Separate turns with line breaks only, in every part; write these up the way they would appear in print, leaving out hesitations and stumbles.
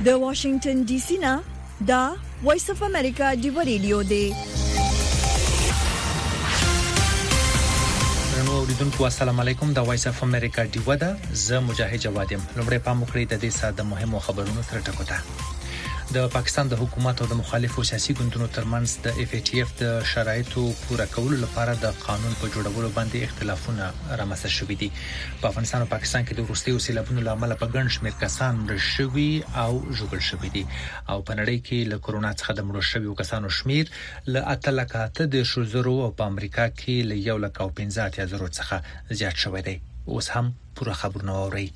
د واشنگټن ډي سي نه دا وایس اف امریکا دی ریډیو دی.
اوریدونکو السلام علیکم، دا وایس اف امریکا دی ودا ز مجاهد جواد يم. لومړی پام وکړئ د دې ساده مهمو خبرونو تر ټکو ته. د پاکستان د حکومت او د مخالفو سیاسي ګوندونو ترمنځ د اف ای ټی اف د شرایطو پوره کولو لپاره د قانون په جوړولو باندې اختلافونه رامنځته شوي دي. په افغانستان او پاکستان کې د وروستیو سیلابونو لامل په ګڼ شمېر کسان مړ شوي او ژوبل شوي دي او په نړۍ کې له کورونا څخه د مړو شویو کسانو شمیر له 8,000 او په امریکا کې له 1,50,000 څخه زیات شوی دی. اوس هم پوره خبرونه اورئ.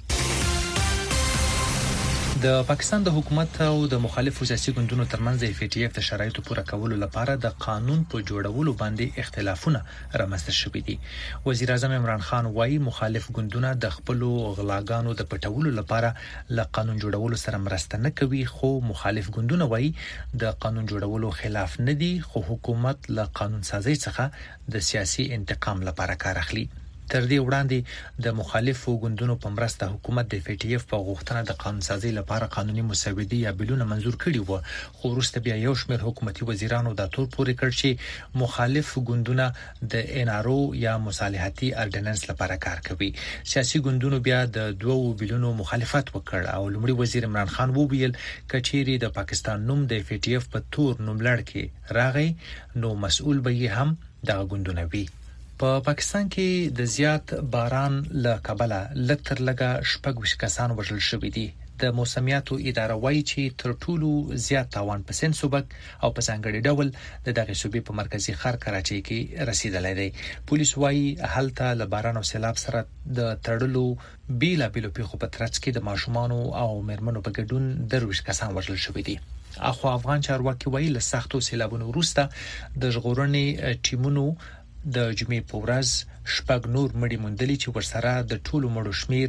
د پاکستان د حکومت او د مخالفو سیاسي ګوندونو ترمنځ د اف ای ټی اف د شرایطو پوره کولو لپاره د قانون په جوړولو باندې اختلافونه رامنځته شوي دي. وزیر اعظم عمران خان وايي مخالف ګوندونه د خپل غلاګانو د پټولو لپاره له قانون جوړولو سره مرسته نه کوي، خو مخالف ګوندونه وايي د قانون جوړولو خلاف نه دي، خو حکومت له قانون سازي څخه د سیاسي انتقام لپاره کار اخلي. تر دې وړاندې د مخالفو ګوندونو په مرسته حکومت د اف ای ټی اف په غوښتنه د قانون سازي لپاره قانوني مسودې یا بلونه منزور کړي وو، خو وروسته بیا یو شمېر حکومتي وزیرانو د تور پورې کړ چې مخالف ګوندونه د ان ار او یا مصالحتي اردیننس لپاره کار کوي. سیاسي ګوندونو بیا د دوو بلونو مخالفت وکړ او لومړي وزیر عمران خان وویل کچېری د پاکستان نوم د اف ای ټی اف په تور نوملړ کې راغی نو مسؤل به یې هم د ګوندونه وي. په پاکستان کې د زیات باران له کبله لکتر لګه 6 کسان وژل شوي دي. د موسمیاتو اداره وايي چې تر ټولو زیات تاوان په سند صوبک او په ځانګړي ډول د دغه صوبې په مرکزی ښار کراچۍ کې رسیدلی دی. پولیس وايي هلته له باران او سیلاب سره د تړلو بیلابیلو پیښو په ترڅ کې د ماشومان او مېرمنو په ګډون 20 کسان وژل شوي دي. اخو افغان چارواکي وايي له سختو سیلابونو وروسته د ژغورنې ټیمونو د جمعې په ورځ 6 نور مړي موندلي چې ورسره د ټولو مړو شمیر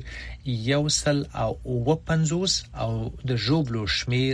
150 او د ژوبلو شمیر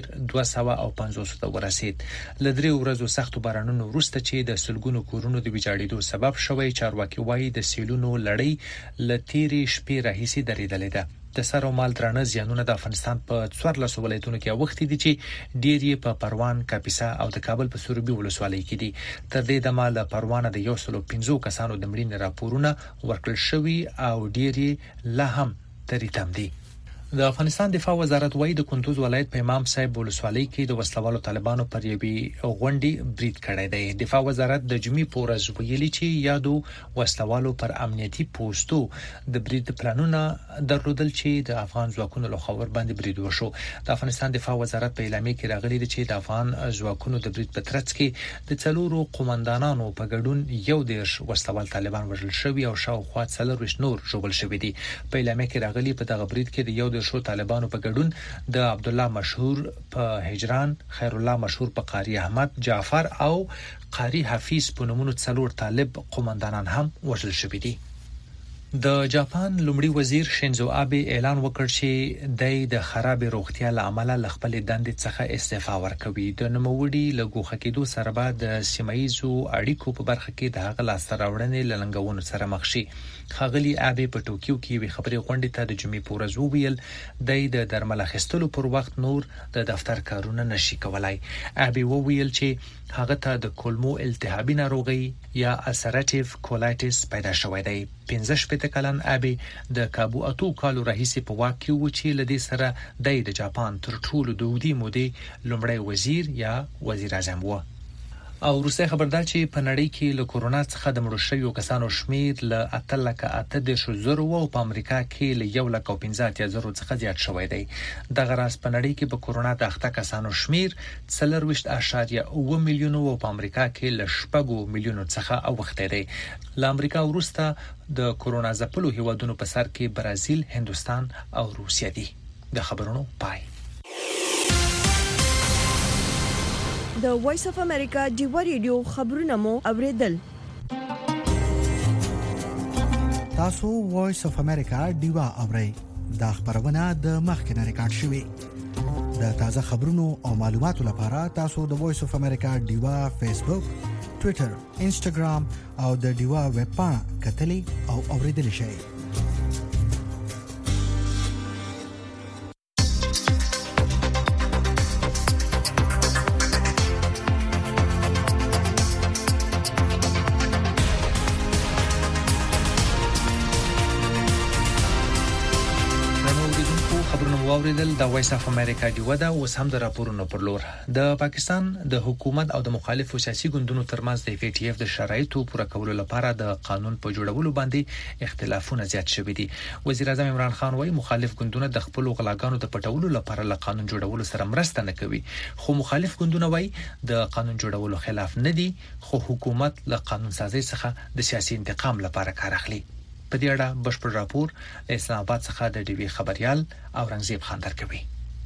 250 ته ورسید. له 3 ورځو سختو بارانونو وروسته چې د سلګونو کورونو د ویجاړېدو سبب شوی، چارواکي وايي د سیلونو لړۍ ل تیرې شپې راهیسي درېدلې ده. د سر او مال درانه زیانونه د افغانستان په 14 ولایتونو کې اوختي دي چې ډېر یې په پروان، کاپیسا او د کابل په سروبي ولسوالۍ کې دي. تر دې دمه له پروانه د 115 کسانو د مړینې راپورونه ورکړل شوي او ډېر یې لا هم ترې تم دي. د افغانستان دفاع وزارت وايي د کندوز ولایت په امام صاحب ولسوالۍ کې د وسلوالو طالبانو پر یوې غونډې برید کړی دی. دفاع وزارت د جمعې په ورځ ویلي چې یادو وسلوالو پر امنیتي پوسټو د برید پلانونه درلودل چې د افغان ځواکونو له خوا باندې برید وشو. د افغانستان دفاع وزارت په اعلامیه کې راغلي دی چې د افغان ځواکونو د برید په ترڅ کې د 4 قومندانانو په ګډون 11 وسلوال طالبان وژل شوي او شاوخوا 40 نور ژوبل شوي دي. په اعلامیه کې راغلي په دغه برید کې د 11 طالبانو په ګډون د عبد الله مشهور په هجران، خیر الله مشهور په قاری احمد، جعفر او قاری حفیظ په نومونو 4 طالب قومندانان هم وژل شوي دي. د جاپان لومړي وزیر شینزو آبه اعلان وکړ چې د خراب روغتیا له امله ل خپل دندې څخه استعفا ورکوي. د نوموړي لګوخه کېدو سره به د سیمایزو اړیکو په برخه کې د هغه لاسته راوړنې لنګونو سره مخ شي. خاغلی آبه په ټوکیو کې وی خبري غونډې ته د جمعې په ورځ وویل د درمل اخیستلو پر وخت نور د دفتر کارونه نشي کولای. آبه وویل چې هغه ته د کولمو التهابي ناروغي یا السراتیو کولایټس پیدا شوې ده. 15 کلن آبه د کابو اتو کالو راهیسي په واکه و چې لدې سره د جاپان تر ټولو د ودی مودې لومړی وزیر یا وزیر اعظم و. او روسي خبردار چې په نړۍ کې له کورونا څخه د مړو شویو کسانو شمیر له 8,000 او په امریکا کې له 1,50,000 څخه زیات شوی دی. دغه راز په نړۍ کې په کورونا د اخته کسانو شمیر 4.8 میلیون او په امریکا کې له 6 میلیون څخه اوخته دی. له امریکا وروسته د کورونا ځپلو هیوادونو په سر کې برازیل، هندستان او روسیه دي. د خبرونو پای.
د وایس اف امریکا دی ریډیو خبرونه مو اوریدل.
تاسو وایس اف امریکا دیوا اورئ. دا خبرونه د مخکنه ریکارډ شوې. د تازه خبرونو او معلوماتو لپاره تاسو د وایس اف امریکا دیوا فیسبوک، ټوئیټر، انسټاګرام او د دیوا ویب پاڼه کتلې او اوریدل شئ.
واوریدل د وایس اف امریکا دی ودا اوس هم د راپورونو پر لور د پاکستان د حکومت او د مخالفو سیاسي ګوندونو ترمنځ د اف ټي اف د شرایطو پوره کولو لپاره د قانون په جوړولو باندې اختلافونه زیات شوي دي. وزیر اعظم عمران خان وايي مخالف ګوندونه د خپل غلاګانو د پټولو لپاره له قانون جوړولو سره مرسته نه کوي، خو مخالف ګوندونه وايي د قانون جوړولو خلاف نه دي، خو حکومت له قانون سازي څخه د سیاسي انتقام لپاره کار اخلي. په دې اړه بشپړ راپور اسلام آباد څخه د ډي وی خبريال اورنګزیب خان درکوي.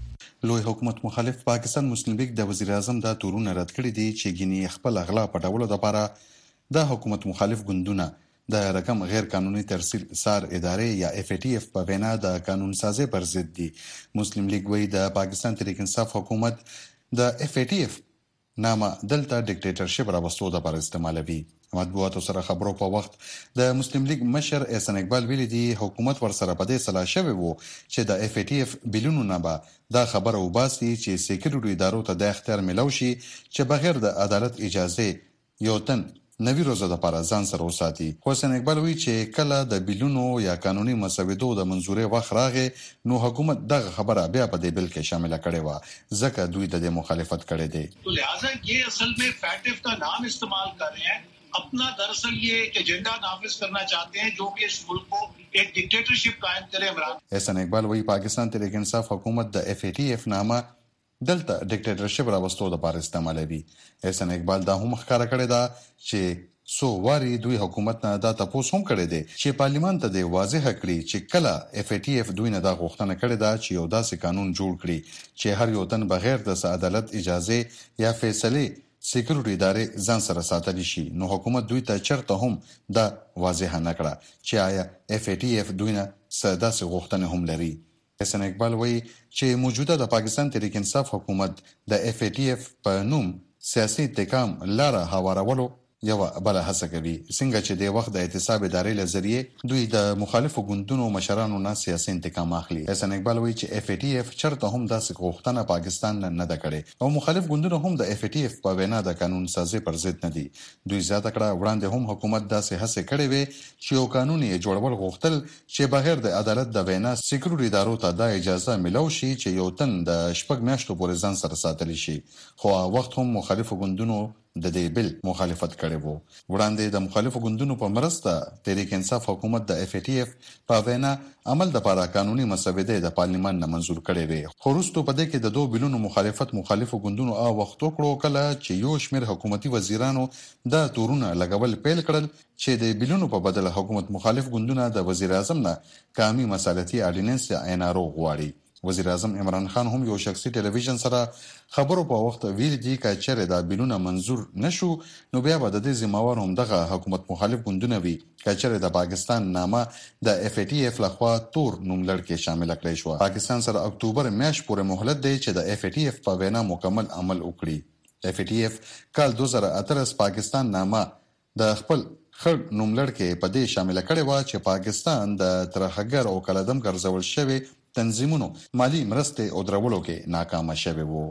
لوی حکومت مخالف پاکستان مسلم لیگ د وزیر اعظم د تورونه رد کړی دي چې ګینی خپل اغلا پټولو لپاره د حکومت مخالف ګوندونه د رقم غیر قانوني ترسیل سار ادارې یا اف ټي اف په بنا د قانون سازي پر ضد دي. مسلم لیگ وایي د پاکستان تحریک انصاف حکومت د اف ټي اف نامه دلته ډیکټیټرشپ راوستو د پر استعمالوي. مطبوعاتو سره خبرو په وخت د مسلم لیگ مشر احسان اقبال ویلي دی حکومت ورسره په دې صلاح شوی وو چې د اف ټي اف بلونو نه به دا خبره وباسي چې سکیورټي ادارو ته د اختیار ملو شي چې بغیر د عدالت اجازه یو تن نوی روزه د لپاره ځان سره وساتي. حسین اقبال وی چې کله د بلونو یا قانوني مسودو د منزوري وخت راغې نو حکومت دغه خبره بیا په دې بل کې شامل کړي و ځکه دوی د مخالفت کړي دي.
تو لہذا یہ اصل میں فیٹف کا نام استعمال کر رہے ہیں، اپنا دراصل یہ ایجنڈا نافذ کرنا چاہتے ہیں جو کہ اس ملک کو ایک ڈکٹیٹرشپ قائم کرے. عمران
احسان اقبال وی پاکستان تحریک انصاف حکومت د اف ټي اف نامه دلته ډیکټیټرشپ راوستو د لپاره استعمالوي. احسان اقبال دا هم ښکاره کړی دا چې سو واری دوی حکومت نه دا تاسو هم کړی دی چې پارلیمان ته د واضح کړي چې کله اف ټي اف دوی نه دا غوښتنه کړې ده چې یو داسې قانون جوړ کړي چې هر یو تن بغیر د عدالت اجازه یا فیصله سکیورټي ادارې ځان سره ساتلی شي. نو حکومت دوی ته چرته هم دا واضح نه کړه چې آیا اف ټي اف دوی نه ساده سي غوښتنه هم لري. احسان اقبال وایي چې موجوده د پاکستان تحریک انصاف حکومت د اف ټي اف په نوم سیاسي انتقام لاره هوارولو یو بل هڅه کوي، څنګه چې د وخت د احتساب ادارې لزریه دوی د مخالفو ګوندونو مشرانو نه سیاسي انتقام اخلي. احسان اقبال وایي چې اف ټي اف چرته هم داسې غوښتنه پاکستان نه ده کړې او مخالف ګوندونو هم د اف ټي اف په وینا د قانون سازي پر ضد نه دي. دوی زیاته کړه وړاندې هم حکومت داسې هڅه کړې وي چې یو قانوني جوړول غوښتل چې بغیر د عدالت د وینا سکیورټي ادارو ته د اجازه ملو شي چې یو تن د شپږ میاشتو پورې ځان سره ساتلی شي، خو وخت هم مخالفو ګوندونو د دې بل مخالفت کړي وو. وړاندې د مخالفو ګوندونو په مرسته تحریک انصاف حکومت د اف ټي اف په وینا عمل د لپاره قانوني مسوده د پارلیمان نه منزور کړي وي. خو وروسته په دې کې د دوه بلونو مخالفت مخالفو ګوندونو وخت وکړو کله چې یو شمېر حکومتي وزیرانو د تورونه لګول پیل کړل چې د بلونو په بدل حکومت مخالف ګوندونه د وزیر اعظم نه قومي مصالحتي اډیننس یا ان ار او غواړي. وزیر اعظم عمران خان هم یو شخصي ټلویزیون سره خبرو په وخت ویل دي چې چیرې دا بلونه منزور نشو نو بیا به د دې ذمہوار هم دغه حکومت مخالف ګوندونه وي چې چیرې د پاکستان نامه د اف ټي اف لخوا تور نوملړ کې شامل کړی شو. پاکستان سره اکتوبر میاشت پورې مهلت دی چې د اف ټي اف په وینا مکمل عمل وکړي. اف ټي اف کال 2018 پاکستان نامه د خپل خړ نوملړ کې په دې شامل کړي و چې پاکستان د ترهګر او کلدم ګرځول شوی تنظیمونو مالی مرسته او درولو کې ناکام شوی وو.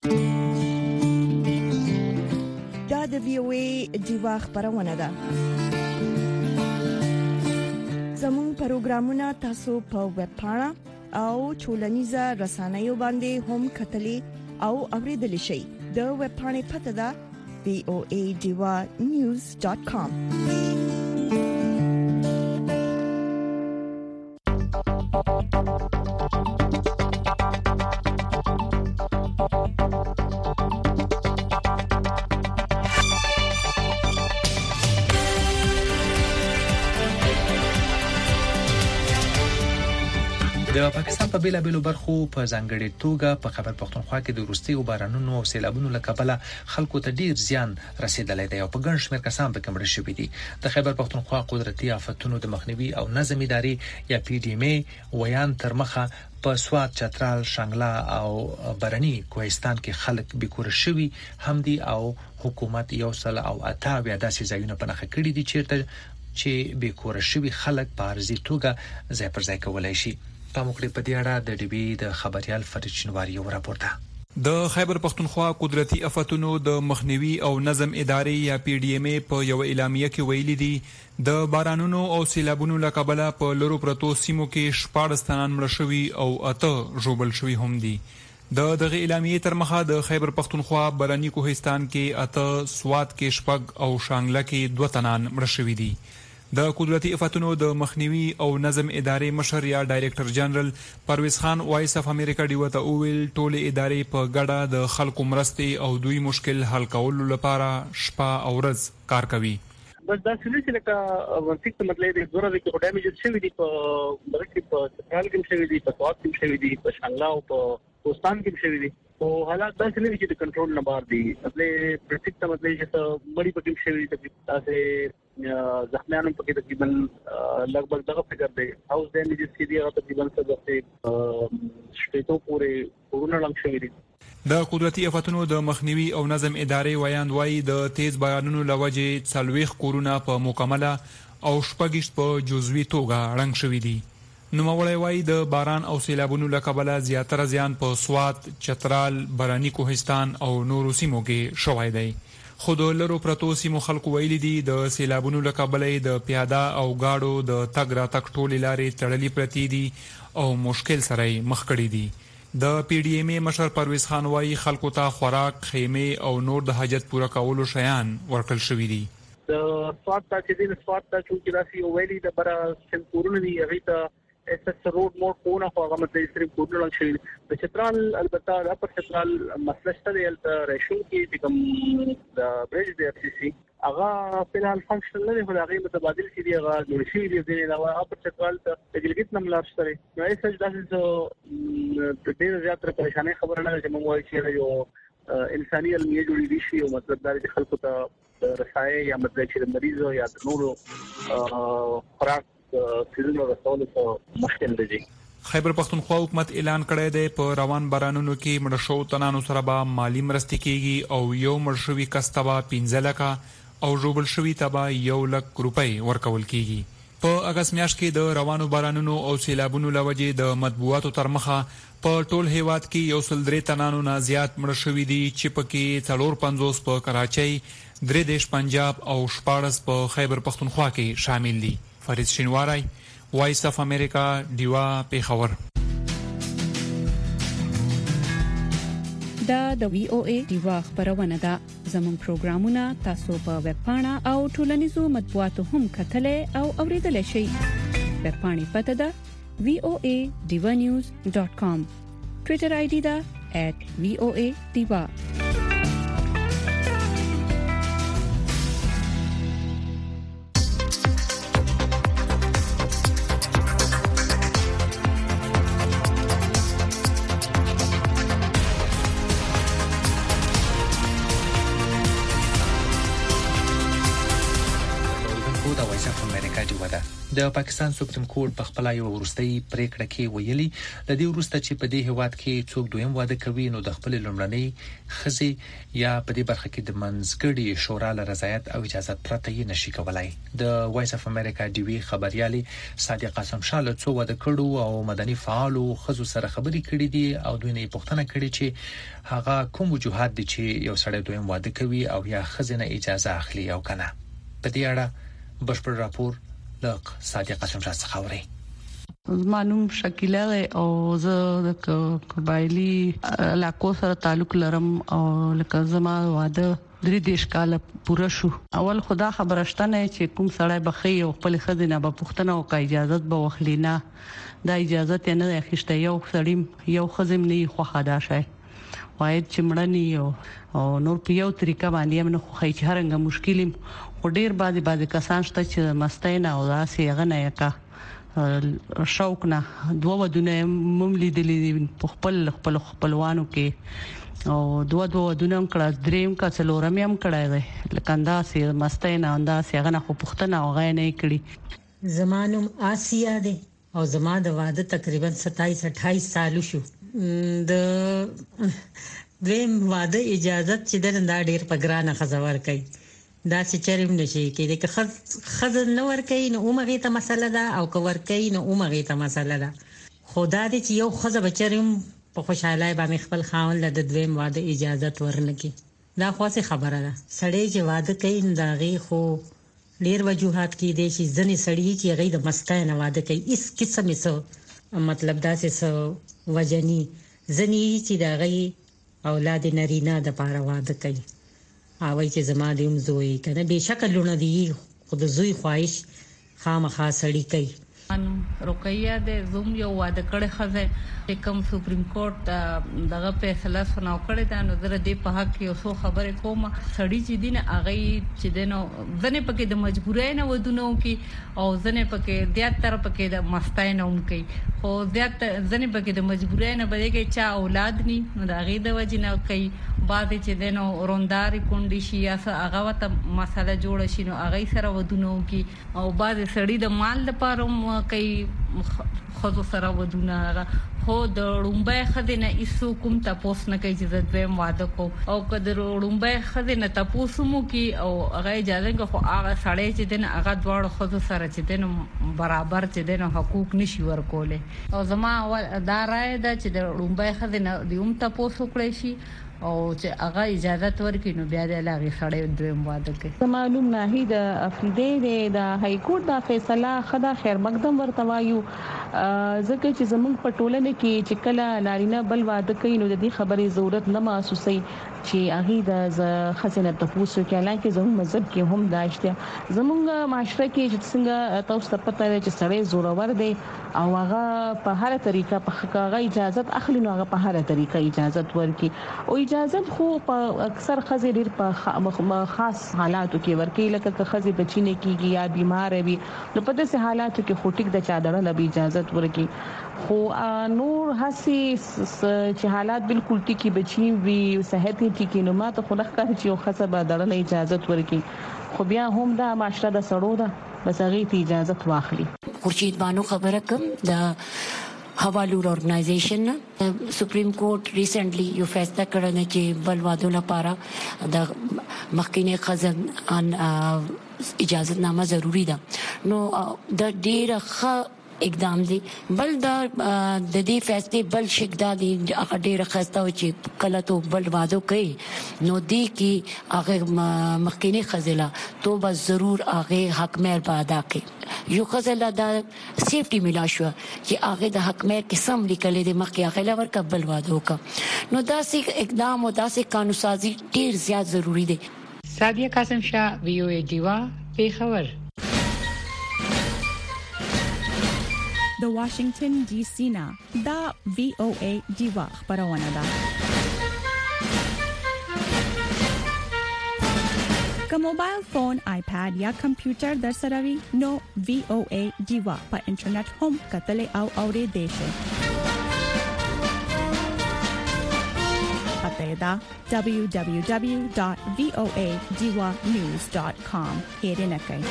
دا د وی او ای دیوا خبرونه ده. زموږ پروګرامونه تاسو په ویب پاڼه او ټولنیزه رسنیو باندې هم کتلی او اوریدلی شئ. د ویب پاڼې پته ده voadiwa.news.com.
د پاکستان په بیلابیلو برخو په ځانګړي توګه په خیبر پختونخوا کې د وروستیو بارانونو او سیلابونو له کبله خلکو ته ډیر زیان رسیدلی دی او په ګڼ شمېر کسان پکې مړه شوي دي. د خیبر پختونخوا قدرتي آفتونو د مخنیوي او نظم ادارې یا پی ډی ام ای ویان تر مخه په سوات، چترال، شانګلا او برني کوهستان کې خلک بیکور شوي هم دي او حکومت یو سل او 8 داسې ځایونه په نښه کړي دي چې بیکور شوي خلک په ارزي توګه ځای پر ځای کولای شي. په موږ په دې اړه د ډي بي د خبريال فرید شنواری یو راپورته.
د خیبر پختونخوا قدرتي آفتونو د مخنیوي او نظم ادارې یا پی ډی ام ای په یو اعلامیه کې ویلي دي د بارانونو او سیلابونو له کبله په لرو پرتو سیمو کې 14 تنان مړه شوي او 8 ژوبل شوي هم دي. دغه اعلامیه تر مخه د خیبر پختونخوا برانی کوهستان کې 8، سوات کې 6 او شانګله کې 2 تنان مړه شوي دي. د قدرتي آفتونو د مخنیوي او نظم ادارې مشر یا ډایریکټر جنرال پرویز خان وایس اف امریکا ډیو ته ویل ټولې ادارې په ګډه د خلکو مرستې او دوی مشکل حل کولو لپاره شپه او ورځ کار کوي.
بس دا څه چې لکه ورته مطلب دی زوره کې ډیمیج شوی دی په برکې په سنټرال کې شوی دی په سوات کې شوی دی په شانګلا او په کوهستان کې شوی دی او حالات داسې نه دي چې د کنټرول نه بهر دي. مطلب پرټیکټ مطلب چې مړی پکې شوی دی تاسو زخمیانو پکې تقریبا لګبګ دغه فکر دی هاوس ډیمیجز کې دی هغه تقریبا څه شپېتو پورې کورونه لنګ شوی دي.
د قدرتي آفتونو د مخنیوي او نظم ادارې ویاند وایي د تیز بارانونو لوجې 40 کورونه په مکمله او 6 په جزوي توګه رنګ شوي دي. نوموړی وایي د باران او سیلابونو له کبله زیاتره زیان په سوات، چترال، برانی کوهستان او نورو سیمو کې شوی دی. خو د لرو پرتو سیمو خلکو ویلي دي د سیلابونو له کبله د پیاده او گاډو د تګ راتګ ټولې لارې تړلې پرتې دي او مشکل سره مخ کړي دي. د پی ډی ام ای مشر پرویز خان وایي خلکو ته خوراک، خیمه او نور د حاجت پوره کولو شیان ورکړل شوي دي.
د سوات ته چې د سوات ته چې راسي ویلي د برا سنکورونه دي هغه ته اس روډ مو کوونه خو هغه مته صرف کورونه شوي. د چترال البته د اپر چترال مسله شته دی د ریشن کې کوم د برج دی اف سی سی هغه په حال فنکشن نه دی خو هغه متبادل شي دی هغه جوړ شي دی د علاوه اپر چترال ته ګلګت نملار شته. نو ایسه داسې د ډېر زیات پریشانه خبره نه چې موږ وایو چې یو انساني علمي جوړې دي شي او مطلب دا چې خلکو ته رسایي یا مطلب چې مریض یا د نورو خوراک سیزنو رسول ته مشکل دی.
خیبر پختونخوا حکومت اعلان کړی دی په روان بارانونو کې مړه شو تنانو سره به مالی مرستې کیږي او یو مړ شوي کس ته به 15 لکه او ژوبل شوي ته به 1 لک روپۍ ورکول کیږي. په اگست میاشت کې د روانو بارانونو او سیلابونو لوجې د مطبوعاتو تر مخه په ټول هیواد کې 103 تنانو نه زیات مړه شوي دي چې پکې 450 په کراچۍ، 3 پنجاب او 14 په خیبر پختونخوا کې شامل دي. فرید شینواری، وایس اف امریکا، ډیوا، پیښور.
دا د وی او ای ډیوا خبرونه ده. زموږ پروګرامونه تاسو په ویب پاڼه او ټولنیزو مطبوعاتو هم کتلې او اوریدلای شئ. ویب پاڼې پته ده voanews.com. ټوئیټر آی ډي ده @voa_diva.
د پاکستان سپریم کورټ په خپل یو ورستۍ پریکړه کې ویلي د دې ورسته چې په دې هواد کې څوک دویم واده کوي نو د خپل لومړنۍ خزي یا په دې برخه کې د منځګړي شورا له رضایت او اجازه پرته یې نشي کولای. د وایس اف امریکا ډي وی خبريالي صادق قاسم شاه له څو واده کړو او مدني فعالو خزو سره خبري کړې دي او دوی نه پوښتنه کړې چې هغه کوم وجوهات دي چې یو سړی دویم واده کوي او یا خزینه اجازه اخلي او کنه. په دې اړه بشپړ راپور لق صادق قاسم شاه څخه اوري.
زمانوم شکیله او زه د قبایلی علاقو سره تعلق لرم او لکه زما واده 3 کال پوره شو. اول خدا خبرشته نه چې کوم سړی بخي او خپل خزینه به پښتنه او اجازه به وخلینا دا اجازه ته نه اخیسته. یو سړی یو خزم نه خو خدا شي واید چې مړنی او نور په یو طریقه باندې موږ خو چې هرنګ مشکلیم او ډیر بعضی کسان شته چې مستین او داسې غنه یکا شوق نه دوه ودونه مملي دي په خپلوانو کې او دوه ودونه کړه دریم کا څلورم هم کړه لکه انداسې مستین انداسې غنه خو پښتنه او غنه کړي.
زمانوم آسیا دي او زما د واده تقریبا 27-28 سال شو. د دیم واده اجازه چې درنده ډیر پګرانه خزور کوي دا چې چرېم نشي کېږي که خزر نه ور کوي نو عمره ته مسله ده او که ور کوي نو عمره ته مسله ده. خدا دې چې یو خزه بچریم په خوشاله باندې خپل خاوند له دویم واده اجازه ورنکي. دا خاصه خبره ده. سړی چې واده کوي دا غي خو ډیر وجوهات کې دي چې ځنې سړی چې غي د مسکای نه واده کوي اس قسمه سو مطلب دا څه وجني ځنې چې دا غي اولاد نارینه د پاره واده کوي. اوی چې زما دیم زوی کنه به شکل لونه دی خود زوی خواهش خامخا سړی کوي.
ان رقیه د زوم یو واده کړي خزه چې کوم سپریم کورټ دغه فیصله سناو کړی دا نو در دې په حق یو څو خبره کوم. سړی چې دین اغه چې دینو ځنه پکې د مجبورای نه ودونو کې او ځنه پکې د تر پکې د مستای نه اونکي خو زیات ځنه پکې د مجبورای نه بده کې چا اولاد ني نو دا غي د وجنه کوي. بعد چې دینو رونداري کونډي شي یا هغه وته مسله جوړ شي نو اغه سره ودونو کې او بعد سړی د مال لپاره کوي خو سره ودونه خو د رومبای خدینه ایسو کوم تاسو نه کوي چې د دویم واده کو او کله رومبای خدینه تاسو مو کی او هغه اجازه کو هغه سړی چې دنه هغه دواړو خو سره چې دنه برابر چې دنه حقوق نشي ورکوله او زما دا رائے ده چې د رومبای خدینه دیوم تاسو کړی شي او چې هغه اجازه ورکړي نو بیا د لاغي سړی دویم واده کوي.
معلوم نه هی د افریدې د های کورټ د فیصله خدا خیر مقدم ورته وایو ځکه چې زموږ په ټولنه کې چې کله نارینه بل واده کوي نو د دې خبرې ضرورت نه محسوسي چې هغه د خزینه تاسو کې اعلان کې زموږ مذهب کې هم داشته. زموږ معاشره کې چې څنګه تاسو ته پته ده چې سړی زورور دی او هغه په هر طریقه په هغه اجازه اخلي نو هغه په هر طریقه اجازه ورکړي او اجازه خو په اکثر خزې ډېر په خاص حالاتو کې ورکړي لکه که خزې بچینه کیږي یا بیمار وي نو په داسې حالاتو کې خو ټیک د چا دړه به اجازه ورکړي. خو نور هسي چې حالات بالکل ټیکی بچي وي صحت ټیکی نو ماته خو لخر چې یو خزه به دړه اجازه ورکړي خو بیا هم دا معاشره د سړو ده بس هغه ته اجازه واخلي.
خورشید بانو خبره کوم د حوالور ارګنایزیشن سپریم کورټ ریسنټلی یو فیصله کړی چې بل وادو لپاره د مخکینه خزن اجازه نامه ضروری ده نو د ډیره ښه اقدام دی. بل دا د دې فیصله بل شګدا دی هغه ډیره خسته و چې کله ته بل وادو کوي نو دی کې هغه مخکینه خزله توبه ضرور هغه حق مهر ادا کوي. یو خزله دا سیفټي ملا شو چې هغه د حق مهر کې سم لیکل دي مخکې هغه لور قبل وادو کا نو دا سي اقدام او دا سي قانون سازي ډیر زیات ضروری دی.
سادیه قاسم شاه وی او ای دیوا پیښور. د واشنگټن ډي سي نه دا وی او ای دیوا خبرونه ده. که موبایل فون آیپاد یا کمپیوټر در سره وي نو وی او ای دیوا په انټرنیټ هم کتل او اوریدل شي. پته دا www.voadiwanews.com هیرنه کوي.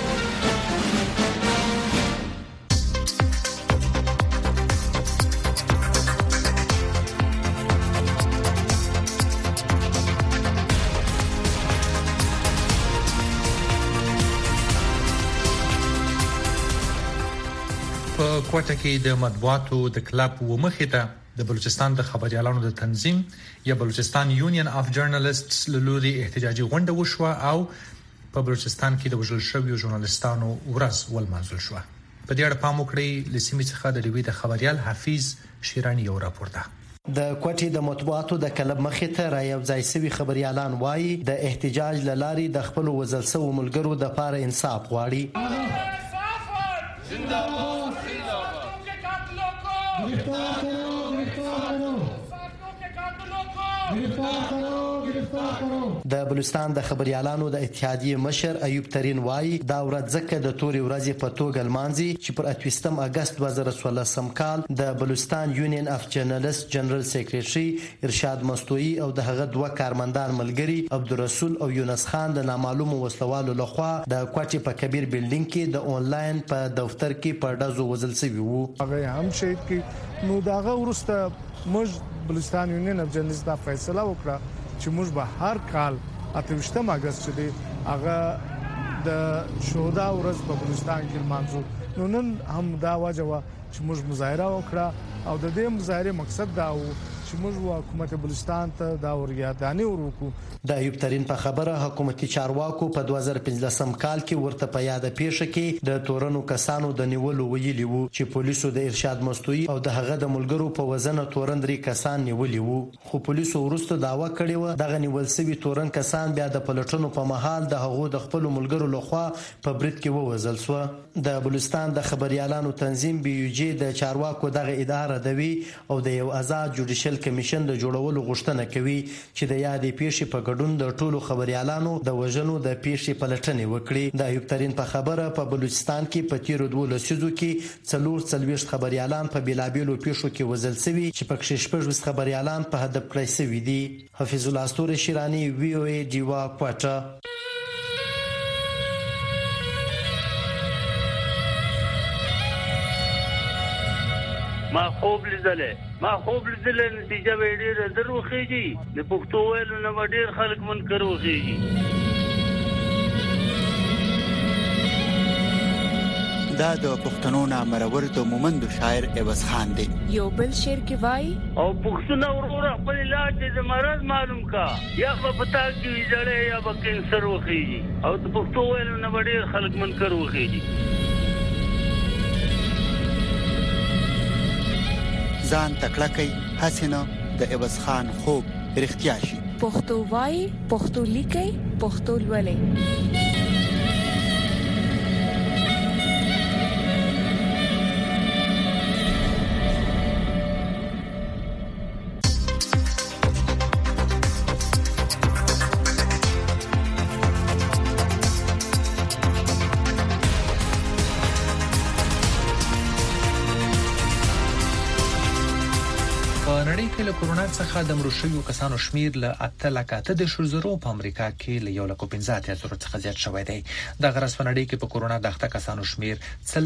په کوټه کې د مطبوعاتو د کلب ومخې ته د بلوچستان د خبريالانو د تنظیم یا بلوچستان یونین اف جرنالستس لوري احتجاجي غونډه وشوه او په بلوچستان کې د وژل شویو ژورنالستانو ورځ ولمانځل شوه. په دې اړه پام وکړئ لسیمې څخه د ډیوی د خبريال حفیظ شیرانی یو راپور ده.
د کوټې د مطبوعاتو د کلب مخې ته رايو ځای سوي خبريالان وایي د احتجاج لاري د خپل وزل سو ملګرو د پاره انصاف غواړي. د بلوچستان د خبريالانو د اتحادیه مشر ایوب ترين وایي دا ورځ ځکه د توري ورځې په توګه لمانځي چې پر 28 اگست 2016 کال د بلوچستان یونین اف جرنالست جنرال سیکریټري ارشاد مستوي او د هغه دوه کارمندان ملګري عبدالرسول او یونس خان د نامعلوم وسلوالو لخوا د کوټې په کبیر بلډینګ کې د انلاین په دفتر کې په ډزو وزل شوی وو.
هغه هم شهید کی نو داغه ورسته موږ بلوچستان یونین اف جرنالست دا فیصله وکړه چې موږ به هر کال 28 اگست چې هغه د شهدا ورځ په بلوچستان کې لمانځو. نو نن هم دا وجه چې موږ مظاهره وکړه او د دې مظاهره مقصد دا و چې موږ حکومت بلوچستان ته دا ورګرداني ورکو.
د ایوب ترين په خبره حکومتي چارواکو په 2015 کال کې ورته په یاد پیښه کې د تورنو کسانو د نیولو ویلي وو چې پولیسو د ارشاد مستوي او د هغه د ملګرو په وزن تورن 3 کسان نیولي وو، خو پولیسو وروسته داوا کړې و دغه نیول شوی تورن کسان بیا د پلټنو په محل د هغو د خپل ملګرو لخوا په برید کې ووزل شو. د بلوچستان د خبريالانو تنظیم BUJ د چارواکو دغه اداره دوي او د یو آزاد جوډیشل کمیشن د جوړولو غوښتنه کوي چې د یادې پیښې په ګډون د ټولو خبريالانو د وژنو د پیښې پلټنې وکړي. د ایوب ترين په خبره په بلوچستان کې په تیرو 2 لسیزو کې 40 خبريالان په بلابلو پیښو کې وژل شوي چې پکې 16 خبريالان په هدف کړی شوي دي. حفیظ الله استوري شیرانی VOA دیوا کوټه.
ما خوب لیدل نتیجه به ډیره دروخیږي د پښتو ویلو نه ډیر خلک منکر وخیږي.
دا د پښتنو نامرور د مومند شاعر عوض خان دی.
یو بل شعر کې وای
او پښتون ورور خپل علاج د مرض معلوم کا یا په پتا کې جړې یا په کینسر وخیږي او د پښتو ویلو نه ډیر خلک منکر وخیږي.
ځان تکړه کوي حسینه د عوض خان خوب رښتیا شي.
پښتو وای پښتو لیکي پښتو لولي.
له کورونا څخه د مړو شویو کسانو شمیر له 8,000 په امریکا کې له 1,15,000 څخه زیات شوی دی. د غرس په نړۍ کې په کورونا د اخته کسانو شمیر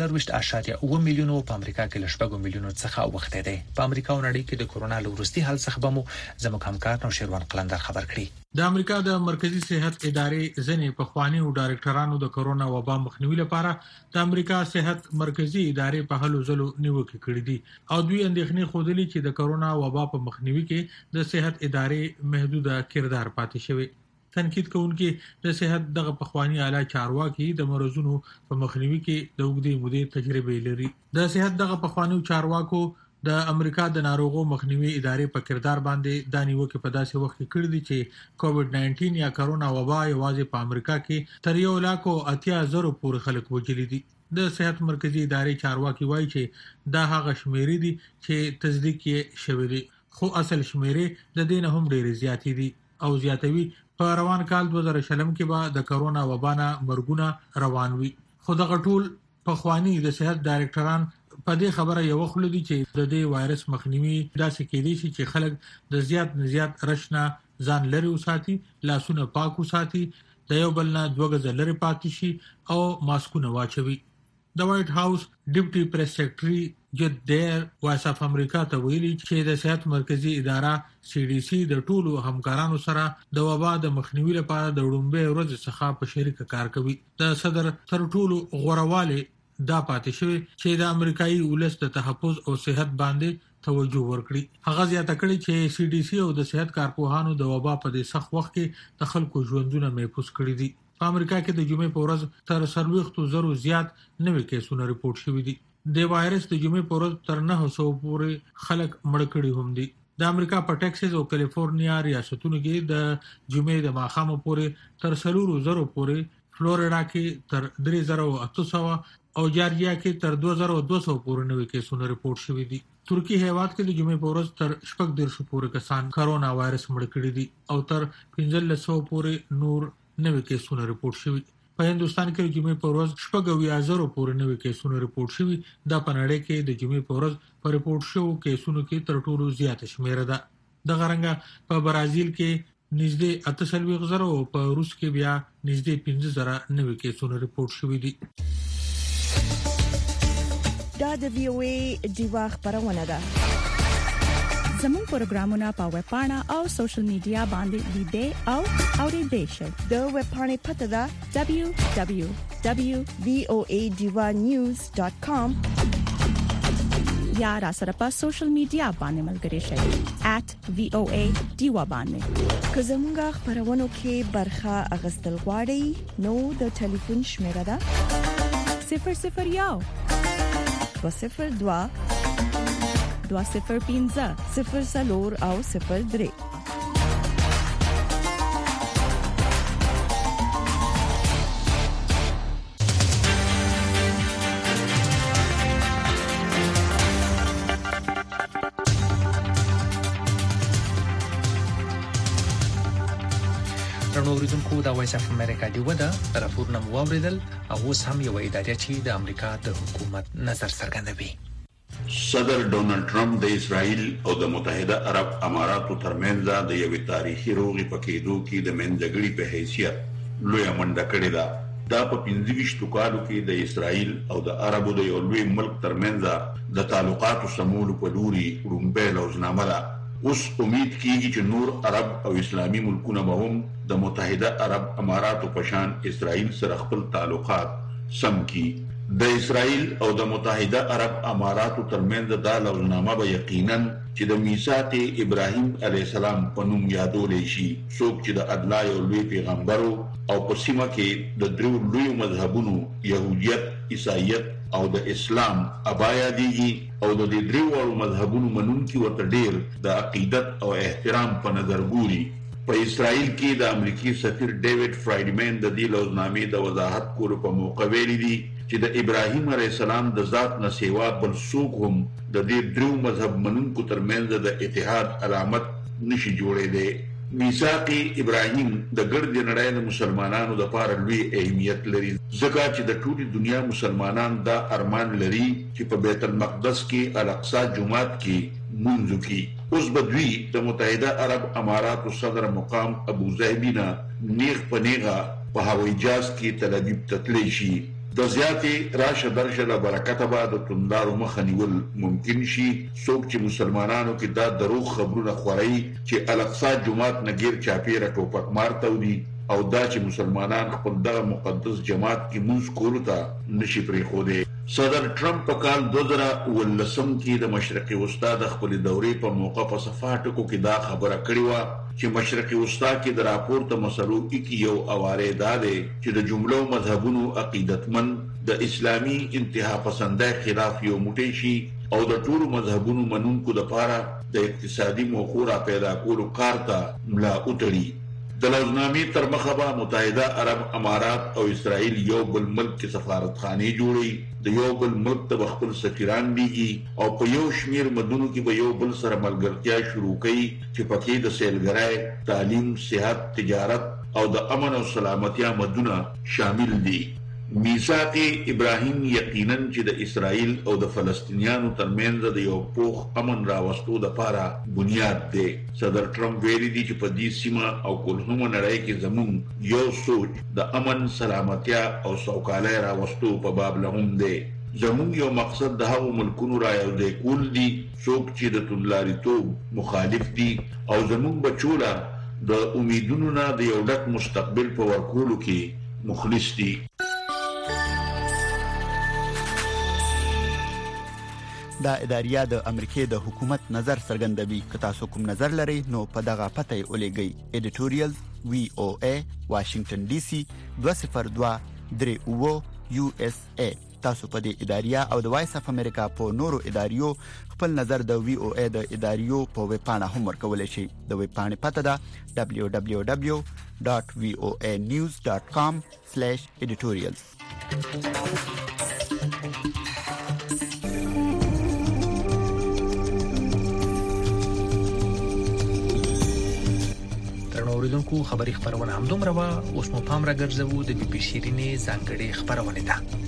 4.8 میلیون په امریکا کې له 4 میلیون څخه اوخته دی. په امریکا او نړۍ کې د کورونا له وروستي حل څخه به مو زموږ همکار نوشیروان قلندر خبر کړي.
د امریکا د مرکزی صحت ادارې ځنې پخوانی او ډایرکټرانو د کورونا وبا مخنیوي لپاره د امریکا صحت مرکزی ادارې په هلو ځلو نیوکې کړې دي او دوی اندېښنې خوده چې د کورونا وبا په مخنیوي کې د صحت ادارې محدوده کردار پاتې شوی. تنقید کوونکې د صحت دغه پخوانی اعلی چارواکي د مرزونو په مخنیوي کې د وګړي مودې تجربه لري. د صحت دغه پخوانی چارواکو د امریکا د ناروغو مخنیوي ادارې په کردار باندې د نیوکې په داسې وخت کې کړی دی چې کووډ 19 یا کرونا وبا یوازې په امریکا کې تر 1,80,000 پورې خلک وژلي دي. د صحت مرکزی ادارې چارواکي وایي چې دا هغه شمیرې دي چې تصدیق یې شوی دی، خو اصل شمیرې د دې نه هم ډېرې زیاتې دي او زیاتوي. په روان کال 2020 کې به د کرونا وبا نه مرګونه روان وي، خو دغه ټول پخوانی د صحت ډایرکټران په دې خبره یو خل دي چې د دې وایرس مخنیوي داسې کېدی شي چې خلک د زیات رشنه ځان لري وساتي، لاسونه پاک وساتي، د یو بل نه 2 غز لري پاتې شي او ماسکونه واچوي. د وایټ هاوس ډیپټي پریس سیکریټري جد ډیر وایس اف امریکا ته ویلي چې د صحت مرکزی اداره CDC د ټولو همکارانو سره د وبا د مخنیوي لپاره د وړاندې ورځ څخه په شریک کار کوي. د صدر تر ټولو غوړواله دا پاتې شوی چې د امریکایي ولس د تحفظ او صحت باندې توجه ورکړي. هغه زیاته کړي چې CDC او د صحت کارپوهانو د وبا په دې سخت وخت کې د خلکو ژوندونه محفوظ کړي دي. په امریکا کې د جمعې په ورځ تر 40,000 زیات نوې کیسونه رپورټ شوي دي. د وایرس د جمعې په ورځ تر 900 پورې خلک مړ کړي هم دي. د امریکا په ټکساس او کالیفورنیا ریاستونو کې د جمعې د ماښام پورې تر 4,000 پورې، فلوریډا کې تر 3,800 او جارجیا کې تر 2,200 پورې نوې کیسونه رپورټ شوي دي. ترکی هیواد کې د جمعې په ورځ تر 1400 پورې کسان کرونا وایرس مړ کړي دي او تر 1500 پورې نور نوې کیسونه رپورټ شوي. په هندستان کې د جمعې په ورځ 70,000 پورې نوې کیسونه رپورټ شوي. دا په نړۍ کې د جمعې په ورځ په رپورټ شوو کیسونو کې تر ټولو زیاته شمیره ده. د غرنګ په برازیل کې نږدې 48,000 او په روس کې بیا نږدې 15,000 نوې کیسونه رپورټ شوي دي.
دا د VOA دیوا خبرونه ده.
زموږ پروګرامونه په ویب پاڼه او سوشل میډیا باندې لیدئ او اوریدئ شئ.
د ویب پاڼې پته ده www.voadivanews.com.
یا را سره په سوشل میډیا باندې ملګري شئ @VOA ډیوا باندې.
که زموږه خبرونه کې برخه اغستل غواړئ نو د ټلیفون شمیره ده
001
202
205
00 او 03.
اوریدونکو د وایس اف امریکا دی ودا راپورونه موریدل او اوس هم یو ادارې چې د امریکا د حکومت نظر څرګندوي.
صدر ډونالد ټرمپ د اسرائیل او د متحده عرب اماراتو ترمنځ د یوې تاریخي روغې پکېدو کې د منځګړي په حیثیت لوی منډه کړې ده. دا په 25 کالو کې د اسرائیل او د عربو د یو لوی ملک ترمنځ د تعلقاتو سمولو په لوري رومبه لوزنامه ده. اوس امید کیږي چې نور عرب او اسلامي ملکونه به هم د متحده عرب اماراتو په شان اسرائیل سره خپل تعلقات سم کړي. د اسرائیل او د متحده عرب اماراتو ترمنځ دا لوزنامه به یقینا چې د میثاق ابراهیم علیه السلام په نوم یادول شي. څوک چې د الله یو لوی پیغمبر او په سیمه کې د درو لوی مذهبونو يهودیت، عیسایت او د اسلام ابایا دیږي او د دې درو مذهبونو منونکي ورته ډېر د عقیدت او احترام په نظر ګوري. په اسرائیل کې د امریکای سفیر ډیوډ فرایډمن د دې لوزنامې د وضاحت کولو په موقع ویلي دي چې د ابراهیم علیه السلام د ذات نه سیوا بل څوک هم د دې درو مذهب منونکو ترمنځ د اتحاد علامت نشي جوړېدی. میثاق ابراهیم د ګرد نړۍ د مسلمانانو لپاره لوی اهمیت لري ځکه چې د ټولې دنیا مسلمانان دا ارمان لري چې په بیت المقدس کې الاقصی جومات کې منځ کې. اوس بدوی د متحده عرب اماراتو صدر مقام ابو ظبینا نیغ په نیغه په هوایي جهاز کې تل ابیب تتلی شي. د زیاتې راشه درشه له برکته به د توندارو مخه نیول ممکن شي. څوک چې مسلمانانو کې دا دروغ خبرونه خوري چې الاقصی جومات نه غیر چاپیره ټوپک مار تودي او دا چې مسلمانان خپل دغه مقدس جماعت کې منځ کولو ته نشي پرېښودی. صدر ټرمپ په کال 2019 کې د مشرقي وسطا د خپل دورې په موقع په صفاټکو کې دا خبره کړې و چې مشرقي وسطا کې د راپورته مسلو کې یو اواره ده چې د جملو مذهبونو عقیدتمن د اسلامي انتها پسندۍ خلاف یو موټی شي او د ټولو مذهبونو منونکو لپاره د اقتصادي موخو را پیدا کولو کار ته ملا وتړي. د لوزنامې تر مخه به متحده عرب امارات او اسرائیل یو بل ملک کې سفارتخانې جوړي، د یو بل ملک ته خپل سفیران لیږي او په یو شمیر مدونو کې به یو بل سره ملګرتیا شروع کړي چې پکې د سیلګرۍ، تعلیم، صحت، تجارت او د امن او سلامتیا مدونه شامل دي. میثاق ابراهیم یقینا چې د اسرائیل او د فلسطینیانو ترمنځ د یو پوخ امن راوستو لپاره بنیاد دی. صدر ټرمپ ویلي دی چې په دې سیمه او کلهمه نړۍ کې زموږ یو سوچ د امن، سلامتیا او سوکالۍ راوستو په باب لهم دی. زموږ یو مقصد د هغو ملکونو را یوځای کول دي څوک چې د توندلاریتوب مخالف دي او زموږ بچوله د امیدونو نه د یو ډک مستقبل په ورکولو کې مخلص دي.
دا اداریه د امریکای د حکومت نظر څرګندوي. که تاسو کوم نظر لرئ نو په دغه پته یې ولېږئ. editorials VOA Washington DC 202-39 USA. تاسو په دې اداریه او د وایس اف امریکا په نورو اداریو خپل نظر د VOA د اداریو په ویب پاڼه هم ورکولی شئ. د ویب پاڼې پته ده www.voanews.com/editorials.
اوریدونکو خبری خبرونه هم دومره وا. اوس مو پام را ګرځوو د بي بي سي رینې ځانګړي خبرونه ده.